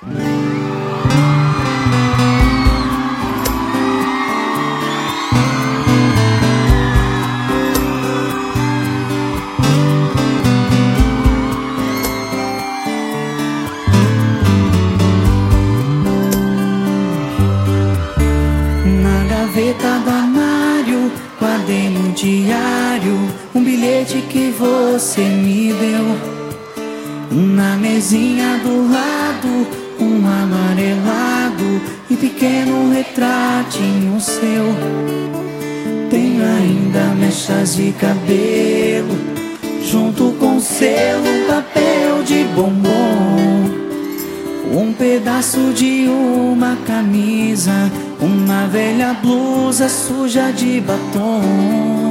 Na gaveta do armário, guardei no diário um bilhete que você me deu. Na mesinha do lado, um amarelado e pequeno retratinho seu. Tenho ainda mechas de cabelo, junto com selo, papel de bombom, um pedaço de uma camisa, uma velha blusa suja de batom.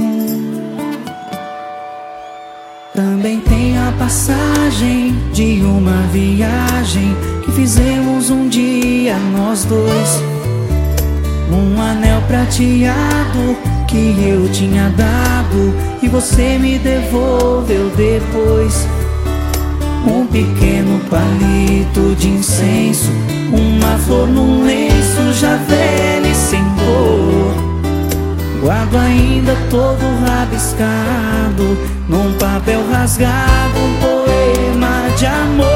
Também tem a passagem de uma viagem que fizemos um dia nós dois. Um anel prateado que eu tinha dado e você me devolveu depois. Um pequeno palito de incenso, uma flor num lenço já velho e sem cor. Guardo ainda todo rabiscado num papel rasgado, um poema de amor.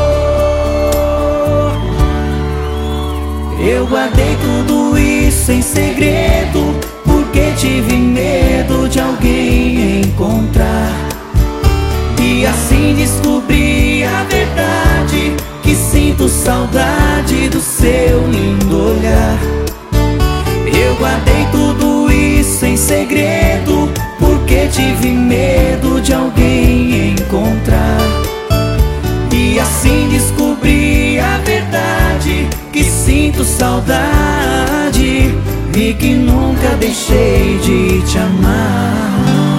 Eu guardei tudo isso em segredo, porque tive medo de alguém encontrar e assim descobri a verdade, que sinto saudade do seu lindo olhar. Eu guardei tudo isso em segredo, porque tive medo de alguém encontrar e assim descobri a verdade, que sinto saudade e que nunca deixei de te amar.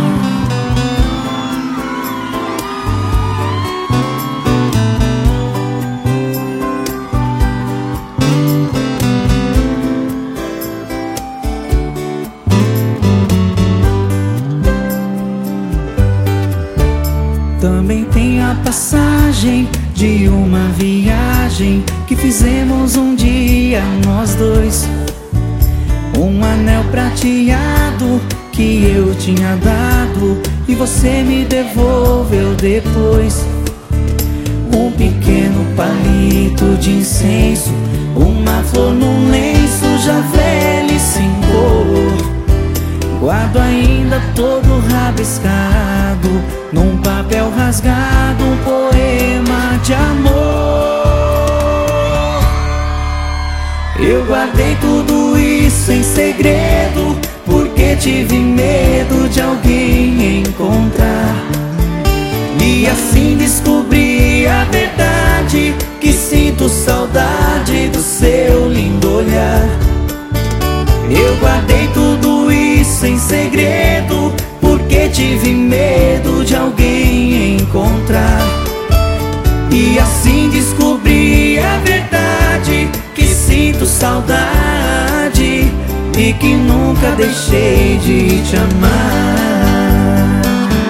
Também tem a passagem de uma viagem que fizemos um dia nós dois. Um anel prateado que eu tinha dado e você me devolveu depois. Um pequeno palito de incenso, uma flor num lenço já velho e sem cor. Guardo ainda todo rabiscado num papel rasgado, um poema de amor. Eu guardei tudo isso em segredo, porque tive medo de alguém encontrar e assim descobri a verdade, que sinto saudade do seu lindo olhar. Eu guardei tudo isso em segredo, porque tive medo de alguém encontrar e assim descobri a verdade, que sinto saudade e que nunca deixei de te amar.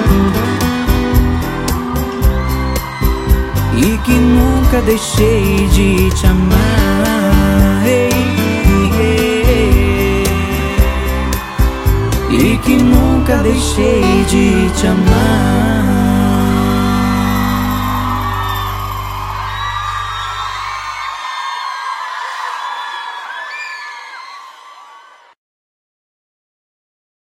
E que nunca deixei de te amar. E que nunca deixei de te amar.